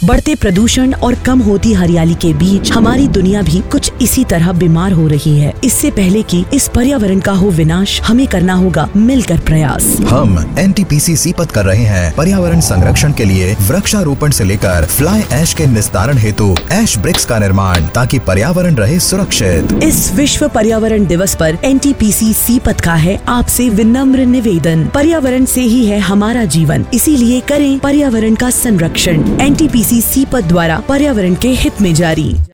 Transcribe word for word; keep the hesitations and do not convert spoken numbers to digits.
बढ़ते प्रदूषण और कम होती हरियाली के बीच हमारी दुनिया भी कुछ इसी तरह बीमार हो रही है। इससे पहले कि इस पर्यावरण का हो विनाश, हमें करना होगा मिलकर प्रयास। हम N T P C Sipat कर रहे हैं पर्यावरण संरक्षण के लिए वृक्षारोपण से लेकर फ्लाई ऐश के निस्तारण हेतु ऐश ब्रिक्स का निर्माण, ताकि पर्यावरण रहे सुरक्षित। इस विश्व पर्यावरण दिवस पर N T P C Sipat का है आपसे विनम्र निवेदन। पर्यावरण से ही है हमारा जीवन, इसीलिए करें पर्यावरण का संरक्षण। N T P C Sipat द्वारा पर्यावरण के हित में जारी।